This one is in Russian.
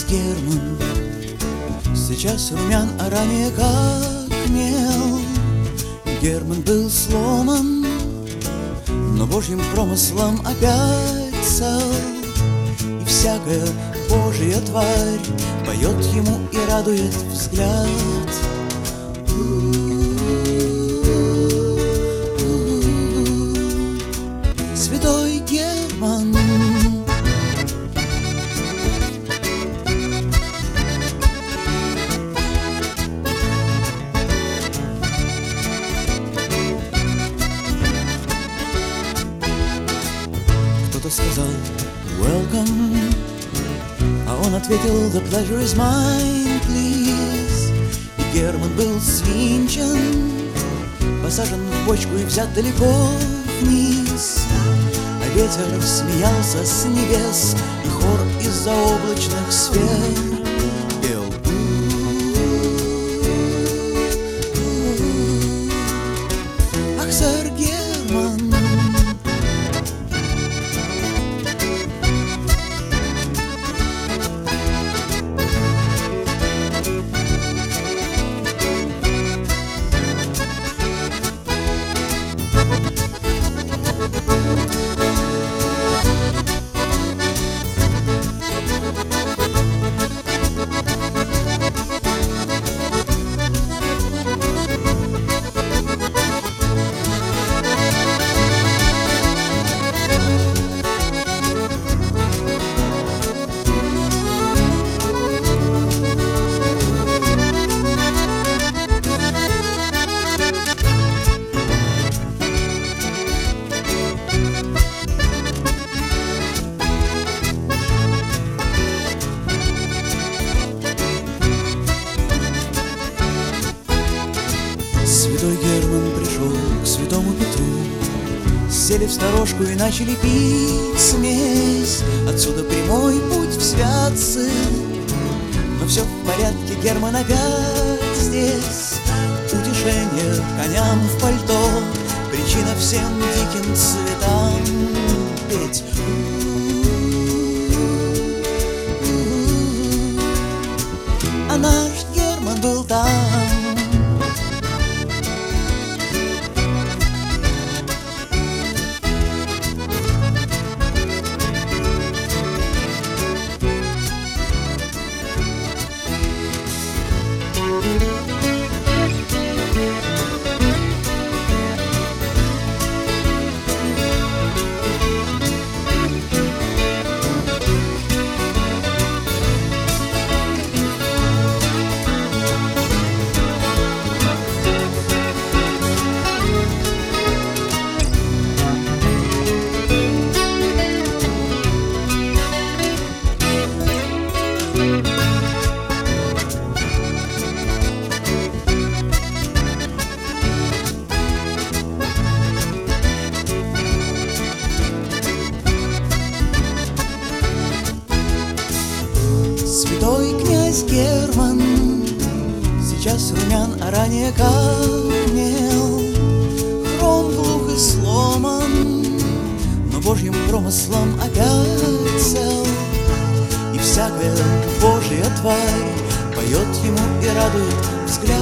Герман, сейчас румян, а ранее как мел. Герман был сломан, но Божьим промыслом опять цел. И всякая Божья тварь поет ему и радует взгляд. Святой Герман, кто-то сказал «Welcome», а он ответил «The pleasure is mine, please». И Герман был свинчен, посажен в бочку и взят далеко вниз. А ветер смеялся с небес, и хор из-за облачных сфер пел. Ах, сэр Герман, святой Герман пришел к святому Петру. Сели в сторожку и начали пить смесь. Отсюда прямой путь в святцы. Но все в порядке, Герман опять здесь. Утешение коням в пальто, причина всем диким цветам петь. А наш Герман был там. Святой князь Герман, сейчас румян, а ранее как мел. Хром глух и сломан, но Божьим промыслом опять цел. И всякая Божья тварь поет ему и радует взгляд.